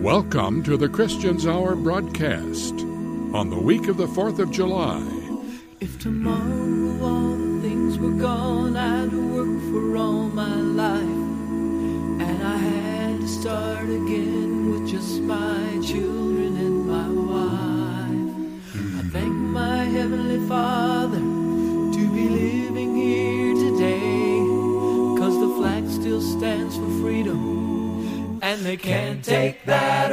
Welcome to the Christian's Hour broadcast on the week of the 4th of July. If tomorrow all the things were gone, I'd work for all my life, and I had to start again with just my children and my wife. I thank my Heavenly Father to be living here today, 'cause the flag still stands for freedom, and they can't take that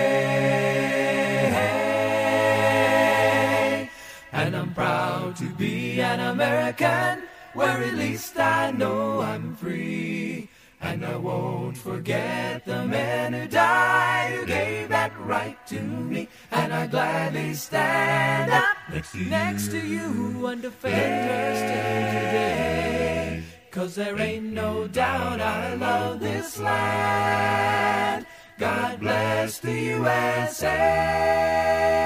away. And I'm proud to be an American, where at least I know I'm free. And I won't forget the men who died, who gave that right to me. And I gladly stand up next to you and defend her still today. 'Cause there ain't no doubt I love this land. God bless the USA.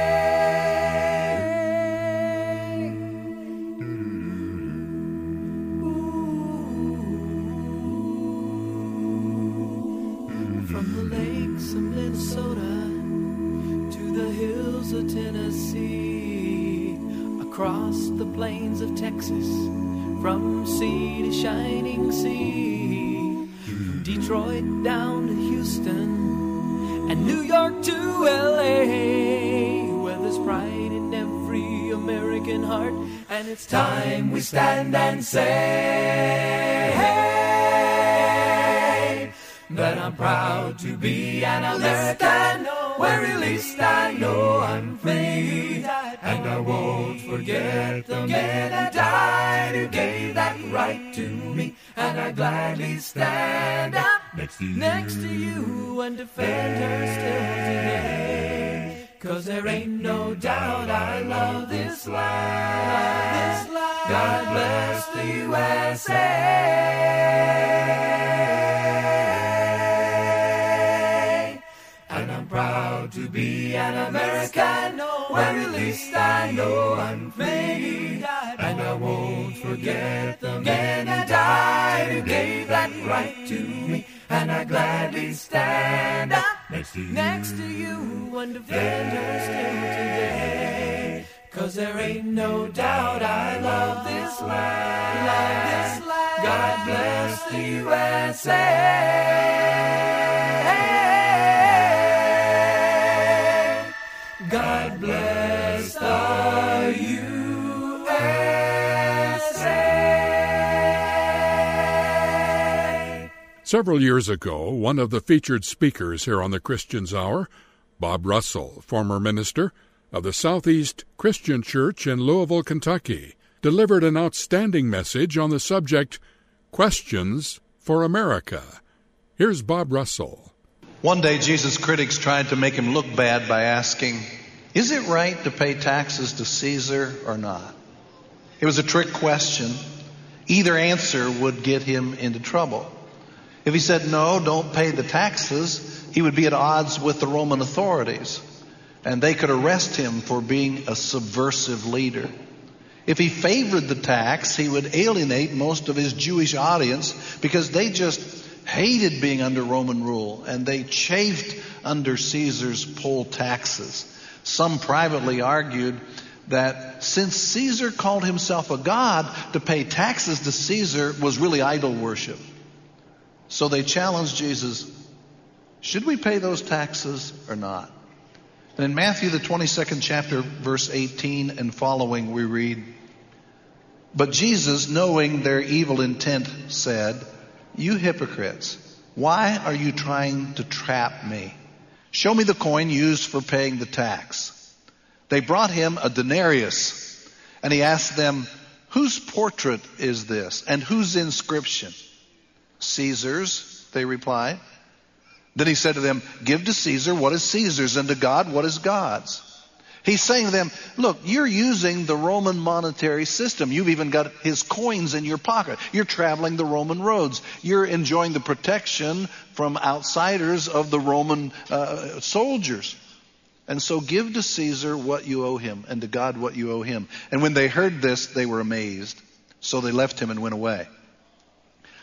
From the lakes of Minnesota to the hills of Tennessee, across the plains of Texas, from sea to shining sea, from Detroit down to Houston, and New York to LA, where there's pride in every American heart, and it's time we stand and say, hey, that I'm proud to be an American, where at least I know I'm free. And I won't forget the men who died, who gave that right to me. And I gladly stand up next to you and defend her still today. 'Cause there ain't no doubt I love this land. God bless the USA. And I'm proud to be an American, where at least I know I'm free. And I won't forget the men who died, who gave that right to me. And I gladly stand up next to you and defend her still today. 'Cause there ain't no doubt I love this land. God bless the USA. God bless the USA. Several years ago, one of the featured speakers here on the Christian's Hour, Bob Russell, former minister of the Southeast Christian Church in Louisville, Kentucky, delivered an outstanding message on the subject, Questions for America. Here's Bob Russell. One day, Jesus' critics tried to make him look bad by asking, is it right to pay taxes to Caesar or not? It was a trick question. Either answer would get him into trouble. If he said, no, don't pay the taxes, he would be at odds with the Roman authorities, and they could arrest him for being a subversive leader. If he favored the tax, he would alienate most of his Jewish audience, because they just hated being under Roman rule, and they chafed under Caesar's poll taxes. Some privately argued that since Caesar called himself a god, to pay taxes to Caesar was really idol worship. So they challenged Jesus, should we pay those taxes or not? And in Matthew, the 22nd chapter, verse 18 and following, we read, but Jesus, knowing their evil intent, said, you hypocrites, why are you trying to trap me? Show me the coin used for paying the tax. They brought him a denarius, and he asked them, whose portrait is this, and whose inscription? Caesar's, they replied. Then he said to them, give to Caesar what is Caesar's, and to God what is God's. He's saying to them, look, you're using the Roman monetary system. You've even got his coins in your pocket. You're traveling the Roman roads. You're enjoying the protection from outsiders of the Roman soldiers. And so give to Caesar what you owe him, and to God what you owe him. And when they heard this, they were amazed. So they left him and went away.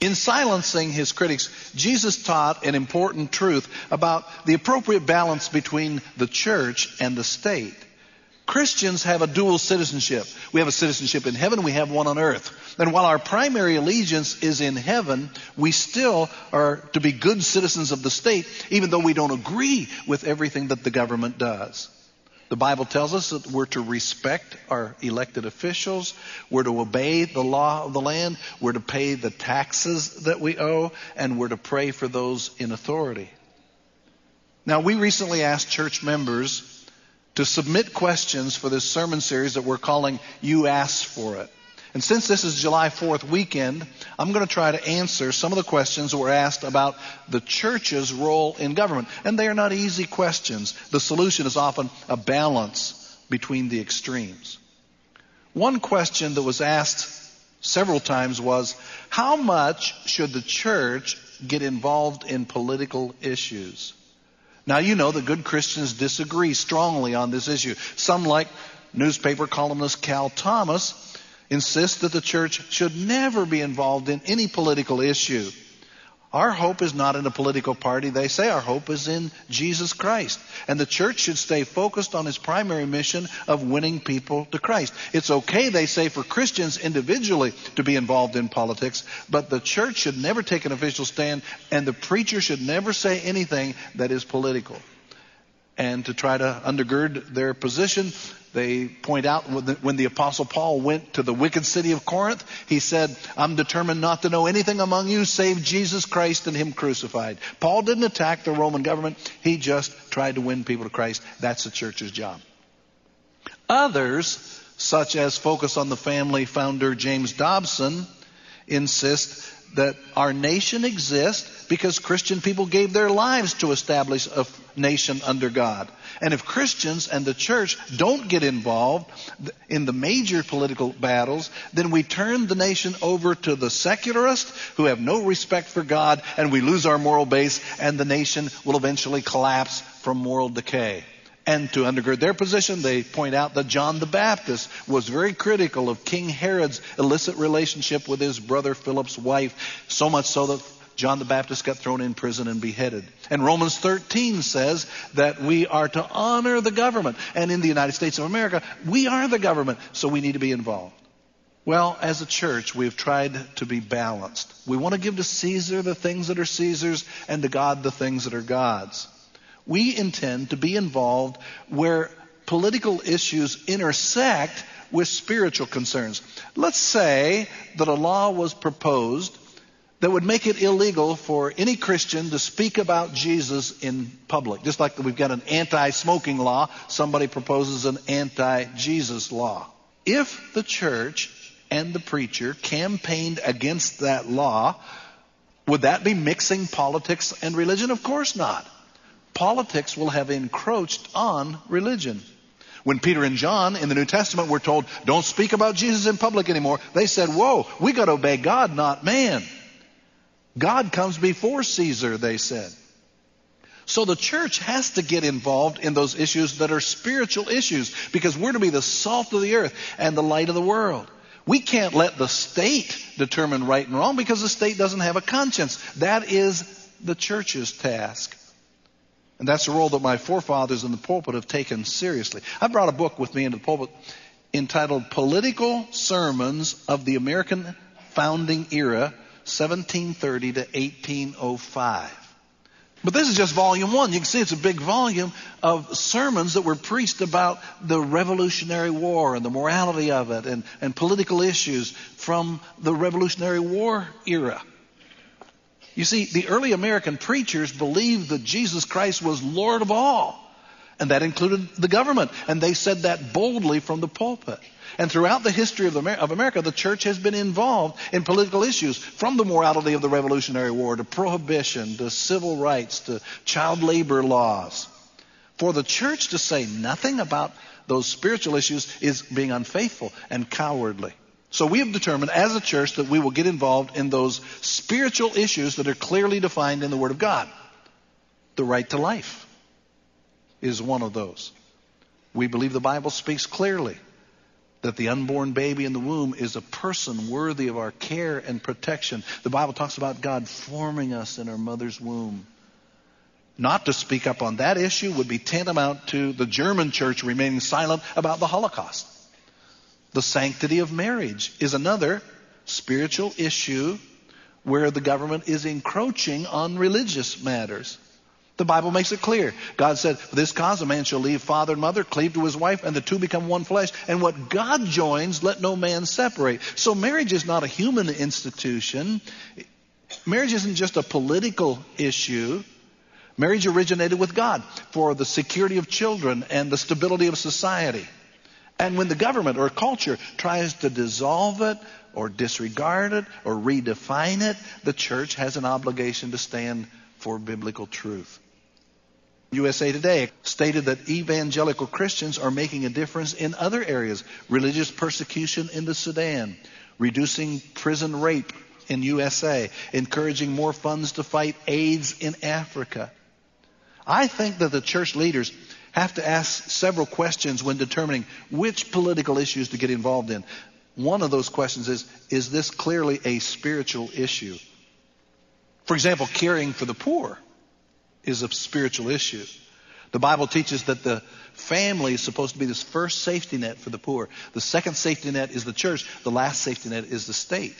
In silencing his critics, Jesus taught an important truth about the appropriate balance between the church and the state. Christians have a dual citizenship. We have a citizenship in heaven, we have one on earth. And while our primary allegiance is in heaven, we still are to be good citizens of the state, even though we don't agree with everything that the government does. The Bible tells us that we're to respect our elected officials, we're to obey the law of the land, we're to pay the taxes that we owe, and we're to pray for those in authority. Now, we recently asked church members to submit questions for this sermon series that we're calling You Asked For It. And since this is July 4th weekend, I'm going to try to answer some of the questions that were asked about the church's role in government. And they are not easy questions. The solution is often a balance between the extremes. One question that was asked several times was, how much should the church get involved in political issues? Now, you know that good Christians disagree strongly on this issue. Some, like newspaper columnist Cal Thomas, insist that the church should never be involved in any political issue. Our hope is not in a political party, they say. Our hope is in Jesus Christ. And the church should stay focused on its primary mission of winning people to Christ. It's okay, they say, for Christians individually to be involved in politics, but the church should never take an official stand, and the preacher should never say anything that is political. And to try to undergird their position, they point out when the Apostle Paul went to the wicked city of Corinth, he said, I'm determined not to know anything among you save Jesus Christ and Him crucified. Paul didn't attack the Roman government. He just tried to win people to Christ. That's the church's job. Others, such as Focus on the Family founder James Dobson, insist that our nation exists because Christian people gave their lives to establish a nation under God. And if Christians and the church don't get involved in the major political battles, then we turn the nation over to the secularists who have no respect for God, and we lose our moral base, and the nation will eventually collapse from moral decay. And to undergird their position, they point out that John the Baptist was very critical of King Herod's illicit relationship with his brother Philip's wife, so much so that John the Baptist got thrown in prison and beheaded. And Romans 13 says that we are to honor the government. And in the United States of America, we are the government, so we need to be involved. Well, as a church, we've tried to be balanced. We want to give to Caesar the things that are Caesar's, and to God the things that are God's. We intend to be involved where political issues intersect with spiritual concerns. Let's say that a law was proposed that would make it illegal for any Christian to speak about Jesus in public. Just like we've got an anti-smoking law, somebody proposes an anti-Jesus law. If the church and the preacher campaigned against that law, would that be mixing politics and religion? Of course not. Politics will have encroached on religion. When Peter and John in the New Testament were told, don't speak about Jesus in public anymore, they said, whoa, we got to obey God, not man. God comes before Caesar, they said. So the church has to get involved in those issues that are spiritual issues, because we're to be the salt of the earth and the light of the world. We can't let the state determine right and wrong, because the state doesn't have a conscience. That is the church's task. And that's a role that my forefathers in the pulpit have taken seriously. I brought a book with me into the pulpit entitled Political Sermons of the American Founding Era, 1730 to 1805. But this is just volume 1. You can see it's a big volume of sermons that were preached about the Revolutionary War and the morality of it, and political issues from the Revolutionary War era. You see, the early American preachers believed that Jesus Christ was Lord of all, and that included the government, and they said that boldly from the pulpit. And throughout the history of America, the church has been involved in political issues, from the morality of the Revolutionary War to prohibition to civil rights to child labor laws. For the church to say nothing about those spiritual issues is being unfaithful and cowardly. So we have determined as a church that we will get involved in those spiritual issues that are clearly defined in the Word of God. The right to life is one of those. We believe the Bible speaks clearly that the unborn baby in the womb is a person worthy of our care and protection. The Bible talks about God forming us in our mother's womb. Not to speak up on that issue would be tantamount to the German church remaining silent about the Holocaust. The sanctity of marriage is another spiritual issue where the government is encroaching on religious matters. The Bible makes it clear. God said, for this cause a man shall leave father and mother, cleave to his wife, and the two become one flesh. And what God joins, let no man separate. So marriage is not a human institution. Marriage isn't just a political issue. Marriage originated with God for the security of children and the stability of society. And when the government or culture tries to dissolve it or disregard it or redefine it, the church has an obligation to stand for biblical truth. USA Today stated that evangelical Christians are making a difference in other areas. Religious persecution in the Sudan, reducing prison rape in USA, encouraging more funds to fight AIDS in Africa. I think that the church leaders have to ask several questions when determining which political issues to get involved in. One of those questions is this clearly a spiritual issue? For example, caring for the poor is a spiritual issue. The Bible teaches that the family is supposed to be this first safety net for the poor. The second safety net is the church. The last safety net is the state.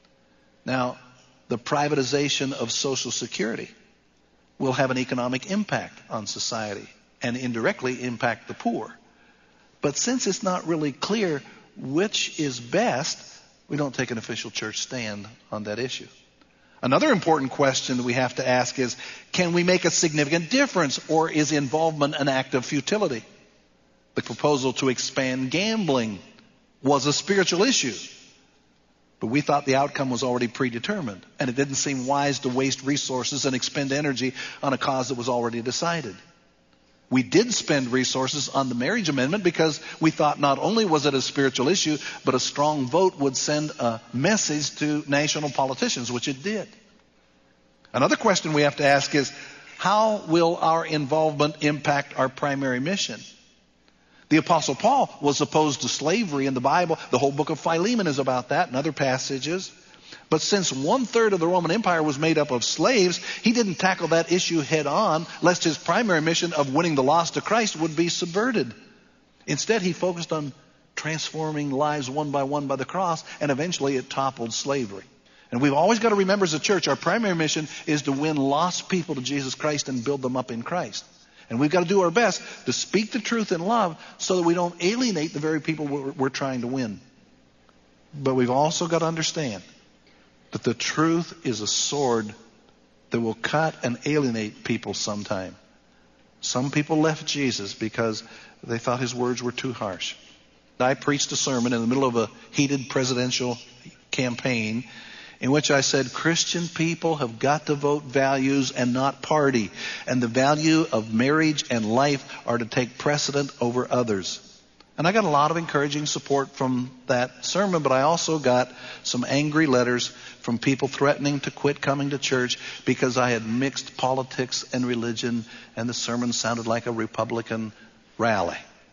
Now, the privatization of Social Security will have an economic impact on society and indirectly impact the poor. But since it's not really clear which is best, we don't take an official church stand on that issue. Another important question that we have to ask is, can we make a significant difference, or is involvement an act of futility? The proposal to expand gambling was a spiritual issue, but we thought the outcome was already predetermined, and it didn't seem wise to waste resources and expend energy on a cause that was already decided. We did spend resources on the marriage amendment because we thought not only was it a spiritual issue, but a strong vote would send a message to national politicians, which it did. Another question we have to ask is, how will our involvement impact our primary mission? The Apostle Paul was opposed to slavery in the Bible. The whole book of Philemon is about that and other passages. But since 1/3 of the Roman Empire was made up of slaves, he didn't tackle that issue head on, lest his primary mission of winning the lost to Christ would be subverted. Instead, he focused on transforming lives one by one by the cross, and eventually it toppled slavery. And we've always got to remember as a church, our primary mission is to win lost people to Jesus Christ and build them up in Christ. And we've got to do our best to speak the truth in love so that we don't alienate the very people we're trying to win. But we've also got to understand that the truth is a sword that will cut and alienate people sometime. Some people left Jesus because they thought his words were too harsh. I preached a sermon in the middle of a heated presidential campaign in which I said Christian people have got to vote values and not party. And the value of marriage and life are to take precedent over others. And I got a lot of encouraging support from that sermon, but I also got some angry letters from people threatening to quit coming to church because I had mixed politics and religion, and the sermon sounded like a Republican rally.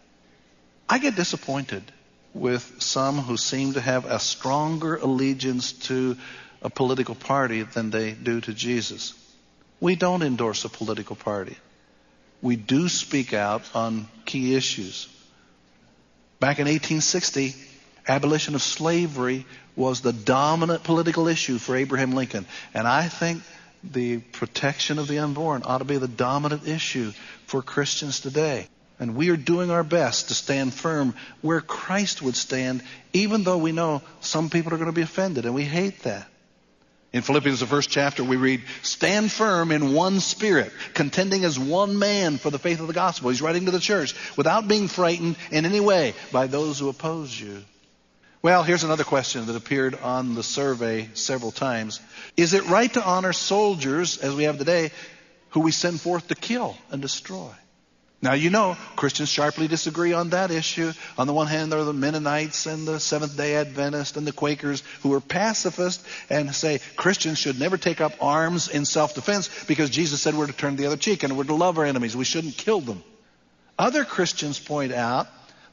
I get disappointed with some who seem to have a stronger allegiance to a political party than they do to Jesus. We don't endorse a political party. We do speak out on key issues. Back in 1860, abolition of slavery was the dominant political issue for Abraham Lincoln. And I think the protection of the unborn ought to be the dominant issue for Christians today. And we are doing our best to stand firm where Christ would stand, even though we know some people are going to be offended, and we hate that. In Philippians, the first chapter, we read, stand firm in one spirit, contending as one man for the faith of the gospel. He's writing to the church, without being frightened in any way by those who oppose you. Well, here's another question that appeared on the survey several times. Is it right to honor soldiers, as we have today, who we send forth to kill and destroy? Now, you know, Christians sharply disagree on that issue. On the one hand, there are the Mennonites and the Seventh-day Adventists and the Quakers who are pacifists and say Christians should never take up arms in self-defense because Jesus said we're to turn the other cheek and we're to love our enemies. We shouldn't kill them. Other Christians point out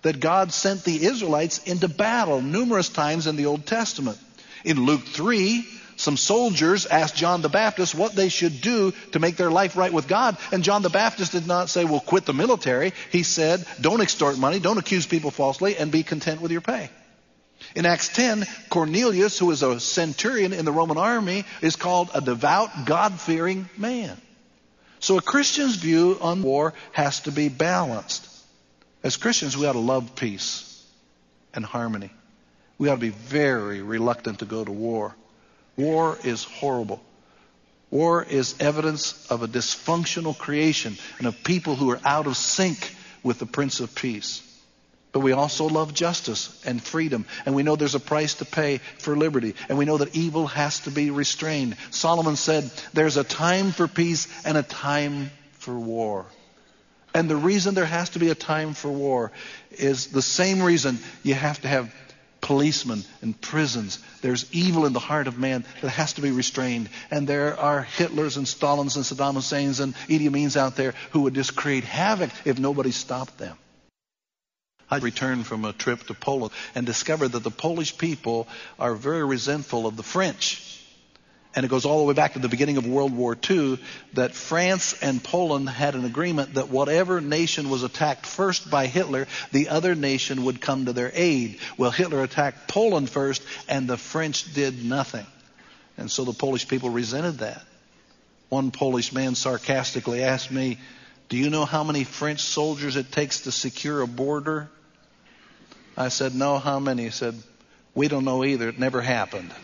that God sent the Israelites into battle numerous times in the Old Testament. In Luke 3, some soldiers asked John the Baptist what they should do to make their life right with God. And John the Baptist did not say, well, quit the military. He said, don't extort money, don't accuse people falsely, and be content with your pay. In Acts 10, Cornelius, who was a centurion in the Roman army, is called a devout, God-fearing man. So a Christian's view on war has to be balanced. As Christians, we ought to love peace and harmony. We ought to be very reluctant to go to war. War is horrible. War is evidence of a dysfunctional creation and of people who are out of sync with the Prince of Peace. But we also love justice and freedom. And we know there's a price to pay for liberty. And we know that evil has to be restrained. Solomon said, there's a time for peace and a time for war. And the reason there has to be a time for war is the same reason you have to have policemen and prisons. There's evil in the heart of man that has to be restrained. And there are Hitlers and Stalins and Saddam Husseins and Idi Amins out there who would just create havoc if nobody stopped them. I returned from a trip to Poland and discovered that the Polish people are very resentful of the French. And it goes all the way back to the beginning of World War II that France and Poland had an agreement that whatever nation was attacked first by Hitler, the other nation would come to their aid. Well, Hitler attacked Poland first and the French did nothing. And so the Polish people resented that. One Polish man sarcastically asked me, do you know how many French soldiers it takes to secure a border? I said, no, how many? He said, we don't know either. It never happened.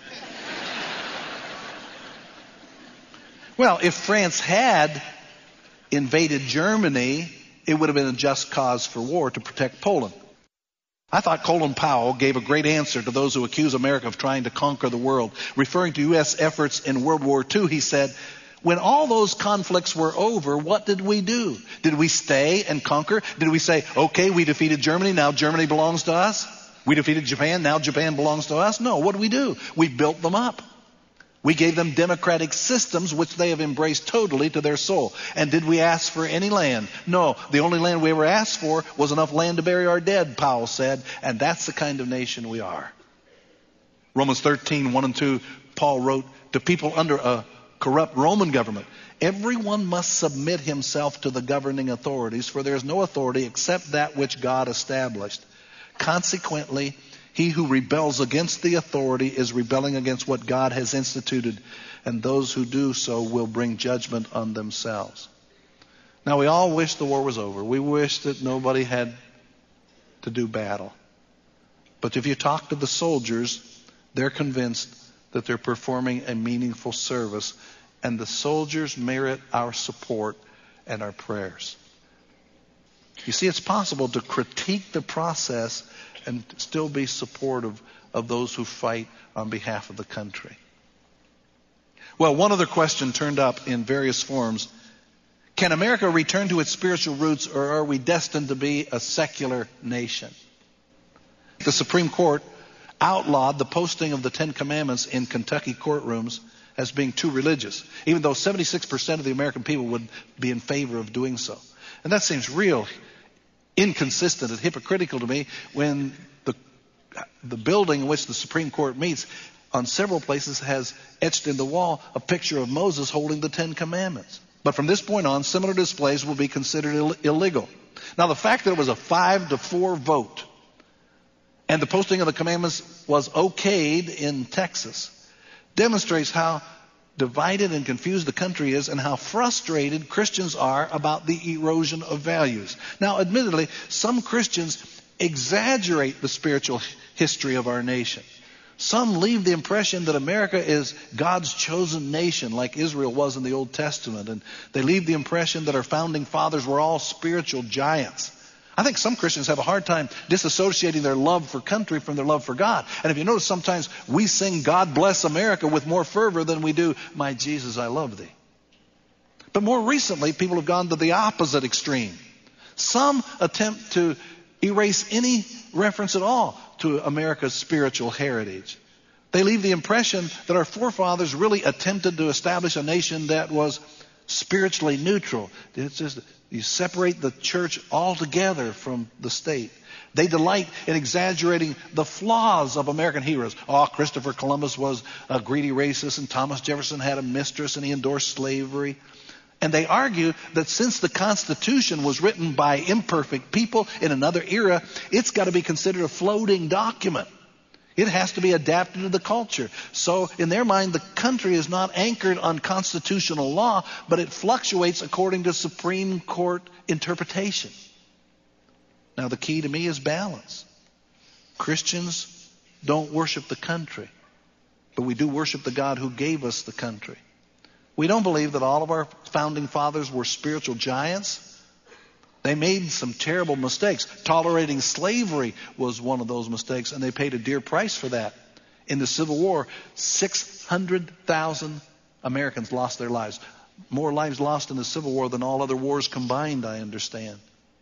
Well, if France had invaded Germany, it would have been a just cause for war to protect Poland. I thought Colin Powell gave a great answer to those who accuse America of trying to conquer the world. Referring to U.S. efforts in World War II, he said, when all those conflicts were over, what did we do? Did we stay and conquer? Did we say, okay, we defeated Germany, now Germany belongs to us? We defeated Japan, now Japan belongs to us? No, what do? We built them up. We gave them democratic systems which they have embraced totally to their soul. And did we ask for any land? No, the only land we ever asked for was enough land to bury our dead, Powell said. And that's the kind of nation we are. Romans 13, 1 and 2, Paul wrote to people under a corrupt Roman government, everyone must submit himself to the governing authorities, for there is no authority except that which God established. Consequently, he who rebels against the authority is rebelling against what God has instituted, and those who do so will bring judgment on themselves. Now, we all wish the war was over. We wish that nobody had to do battle. But if you talk to the soldiers, they're convinced that they're performing a meaningful service, and the soldiers merit our support and our prayers. You see, it's possible to critique the process and still be supportive of those who fight on behalf of the country. Well, one other question turned up in various forms. Can America return to its spiritual roots, or are we destined to be a secular nation? The Supreme Court outlawed the posting of the Ten Commandments in Kentucky courtrooms as being too religious, even though 76% of the American people would be in favor of doing so. And that seems real inconsistent and hypocritical to me when the building in which the Supreme Court meets on several places has etched in the wall a picture of Moses holding the Ten Commandments. But from this point on, similar displays will be considered illegal. Now, the fact that it was a 5-4 vote and the posting of the commandments was okayed in Texas demonstrates how divided and confused the country is and how frustrated Christians are about the erosion of values. Now, admittedly, some Christians exaggerate the spiritual history of our nation. Some leave the impression that America is God's chosen nation, like Israel was in the Old Testament. And they leave the impression that our founding fathers were all spiritual giants. I think some Christians have a hard time disassociating their love for country from their love for God. And if you notice, sometimes we sing God Bless America with more fervor than we do, My Jesus, I Love Thee. But more recently, people have gone to the opposite extreme. Some attempt to erase any reference at all to America's spiritual heritage. They leave the impression that our forefathers really attempted to establish a nation that was spiritually neutral. It's just, you separate the church altogether from the state. They delight in exaggerating the flaws of American heroes. Oh, Christopher Columbus was a greedy racist, and Thomas Jefferson had a mistress and he endorsed slavery. And they argue that since the Constitution was written by imperfect people in another era, it's got to be considered a floating document. It has to be adapted to the culture. So in their mind, the country is not anchored on constitutional law, but it fluctuates according to Supreme Court interpretation. Now, the key to me is balance. Christians don't worship the country, but we do worship the God who gave us the country. We don't believe that all of our founding fathers were spiritual giants. They made some terrible mistakes. Tolerating slavery was one of those mistakes, and they paid a dear price for that. In the Civil War, 600,000 Americans lost their lives. More lives lost in the Civil War than all other wars combined, I understand.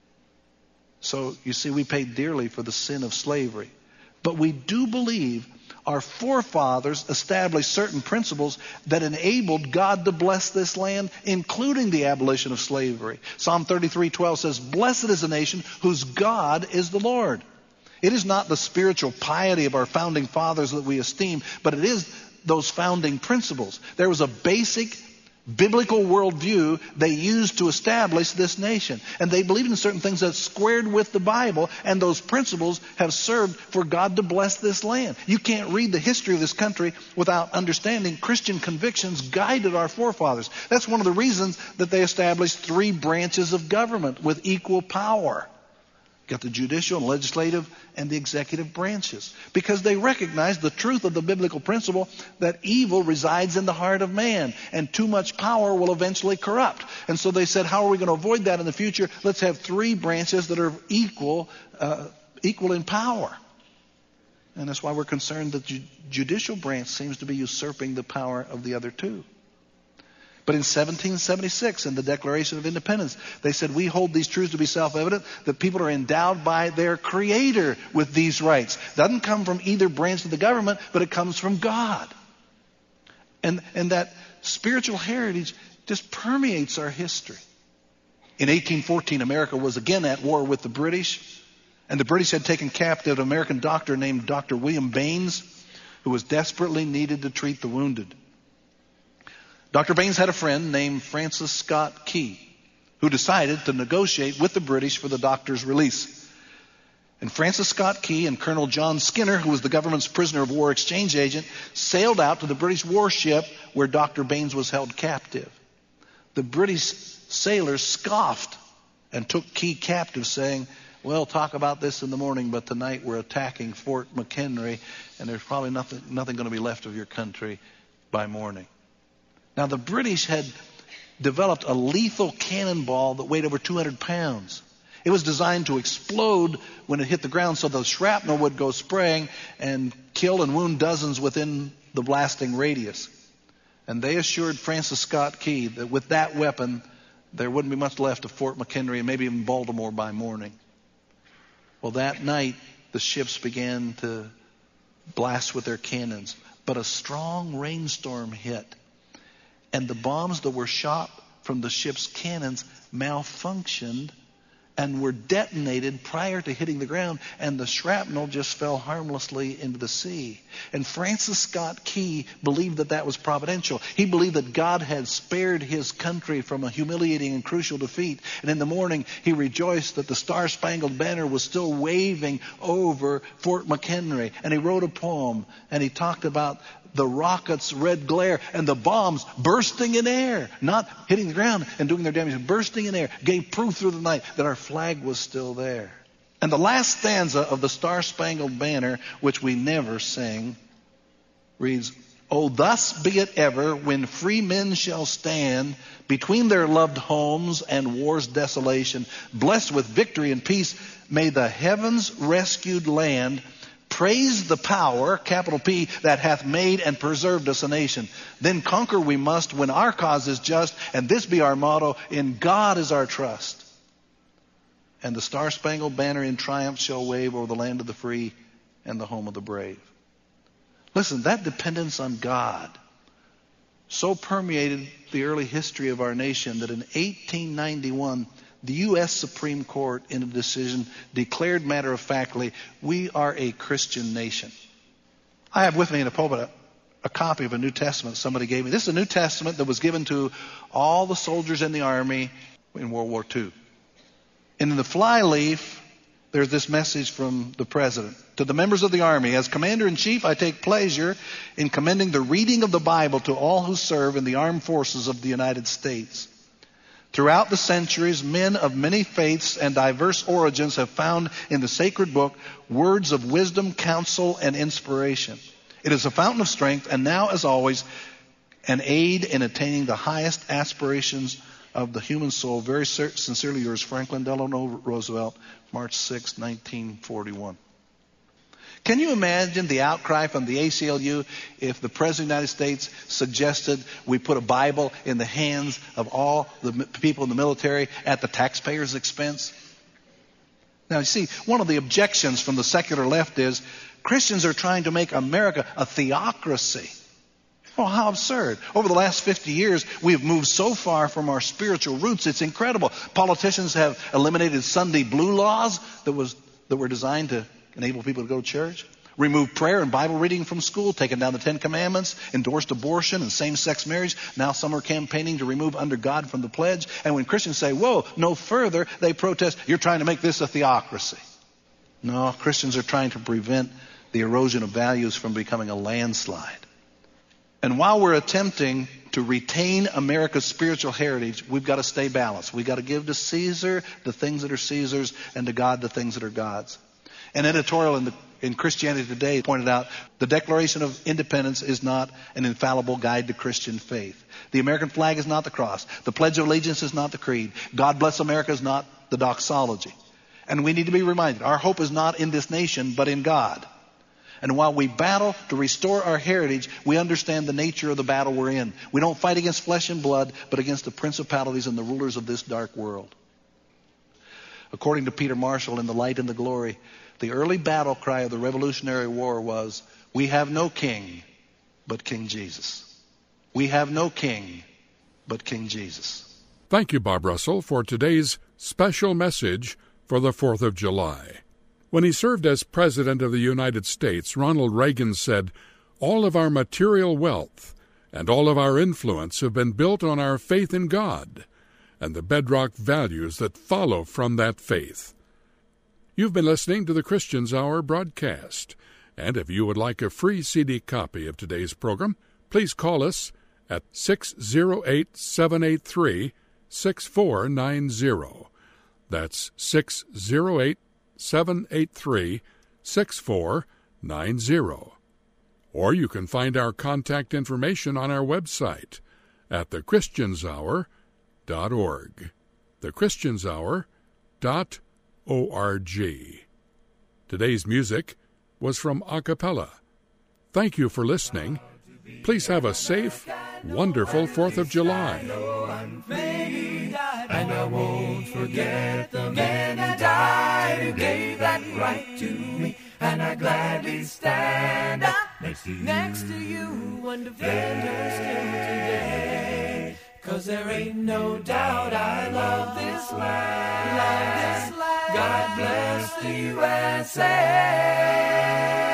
So, you see, we paid dearly for the sin of slavery. But we do believe our forefathers established certain principles that enabled God to bless this land, including the abolition of slavery. Psalm 33:12 says, "Blessed is the nation whose God is the Lord." It is not the spiritual piety of our founding fathers that we esteem, but it is those founding principles. There was a basic biblical worldview they used to establish this nation. And they believed in certain things that squared with the Bible, and those principles have served for God to bless this land. You can't read the history of this country without understanding Christian convictions guided our forefathers. That's one of the reasons that they established 3 branches of government with equal power. Got the judicial and legislative and the executive branches. Because they recognize the truth of the biblical principle that evil resides in the heart of man, and too much power will eventually corrupt. And so they said, how are we going to avoid that in the future? Let's have 3 branches that are equal in power. And that's why we're concerned that the judicial branch seems to be usurping the power of the other 2. But in 1776, in the Declaration of Independence, they said, we hold these truths to be self-evident, that people are endowed by their Creator with these rights. It doesn't come from either branch of the government, but it comes from God. And that spiritual heritage just permeates our history. In 1814, America was again at war with the British, and the British had taken captive an American doctor named Dr. William Baines, who was desperately needed to treat the wounded. Dr. Baines had a friend named Francis Scott Key, who decided to negotiate with the British for the doctor's release. And Francis Scott Key and Colonel John Skinner, who was the government's prisoner of war exchange agent, sailed out to the British warship where Dr. Baines was held captive. The British sailors scoffed and took Key captive, saying, well, talk about this in the morning, but tonight we're attacking Fort McHenry, and there's probably nothing going to be left of your country by morning. Now, the British had developed a lethal cannonball that weighed over 200 pounds. It was designed to explode when it hit the ground so the shrapnel would go spraying and kill and wound dozens within the blasting radius. And they assured Francis Scott Key that with that weapon, there wouldn't be much left of Fort McHenry and maybe even Baltimore by morning. Well, that night, the ships began to blast with their cannons. But a strong rainstorm hit. And the bombs that were shot from the ship's cannons malfunctioned and were detonated prior to hitting the ground, and the shrapnel just fell harmlessly into the sea. And Francis Scott Key believed that that was providential. He believed that God had spared his country from a humiliating and crucial defeat. And in the morning, he rejoiced that the Star-Spangled Banner was still waving over Fort McHenry. And he wrote a poem, and he talked about the rockets' red glare and the bombs bursting in air, not hitting the ground and doing their damage, bursting in air, gave proof through the night that our flag was still there. And the last stanza of the Star-Spangled Banner, which we never sing, reads, "Oh, thus be it ever, when free men shall stand between their loved homes and war's desolation, blessed with victory and peace, may the heavens rescued land praise the power, capital P, that hath made and preserved us a nation. Then conquer we must when our cause is just, and this be our motto, in God is our trust. And the Star-Spangled Banner in triumph shall wave over the land of the free and the home of the brave." Listen, that dependence on God so permeated the early history of our nation that in 1891, the U.S. Supreme Court, in a decision, declared matter-of-factly, we are a Christian nation. I have with me in the pulpit a copy of a New Testament somebody gave me. This is a New Testament that was given to all the soldiers in the Army in World War II. And in the flyleaf, there's this message from the President. To the members of the Army, as Commander-in-Chief, I take pleasure in commending the reading of the Bible to all who serve in the armed forces of the United States. Throughout the centuries, men of many faiths and diverse origins have found in the sacred book words of wisdom, counsel, and inspiration. It is a fountain of strength, and now, as always, an aid in attaining the highest aspirations of the human soul. Very sincerely yours, Franklin Delano Roosevelt, March 6, 1941. Can you imagine the outcry from the ACLU if the President of the United States suggested we put a Bible in the hands of all the people in the military at the taxpayer's expense? Now, you see, one of the objections from the secular left is Christians are trying to make America a theocracy. Well, how absurd. Over the last 50 years, we have moved so far from our spiritual roots, it's incredible. Politicians have eliminated Sunday blue laws that were designed to enable people to go to church, removed prayer and Bible reading from school, taken down the Ten Commandments, endorsed abortion and same-sex marriage. Now some are campaigning to remove under God from the pledge. And when Christians say, whoa, no further, they protest, you're trying to make this a theocracy. No, Christians are trying to prevent the erosion of values from becoming a landslide. And while we're attempting to retain America's spiritual heritage, we've got to stay balanced. We've got to give to Caesar the things that are Caesar's and to God the things that are God's. An editorial in Christianity Today pointed out the Declaration of Independence is not an infallible guide to Christian faith. The American flag is not the cross. The Pledge of Allegiance is not the creed. God Bless America is not the doxology. And we need to be reminded, our hope is not in this nation, but in God. And while we battle to restore our heritage, we understand the nature of the battle we're in. We don't fight against flesh and blood, but against the principalities and the rulers of this dark world. According to Peter Marshall in The Light and the Glory, the early battle cry of the Revolutionary War was, we have no king but King Jesus. We have no king but King Jesus. Thank you, Bob Russell, for today's special message for the 4th of July. When he served as President of the United States, Ronald Reagan said, all of our material wealth and all of our influence have been built on our faith in God and the bedrock values that follow from that faith. You've been listening to the Christians Hour broadcast, and if you would like a free CD copy of today's program, please call us at 608-783-6490. That's 608-783-6490. Or you can find our contact information on our website at thechristianshour.org. thechristianshour.org. Today's music was from a cappella. Thank you for listening. Please have a safe, wonderful 4th of July. And I won't forget the man who died, who gave that right to me. And I gladly stand up next to you and defend her still today. 'Cause there ain't no doubt I love this land. God bless the USA.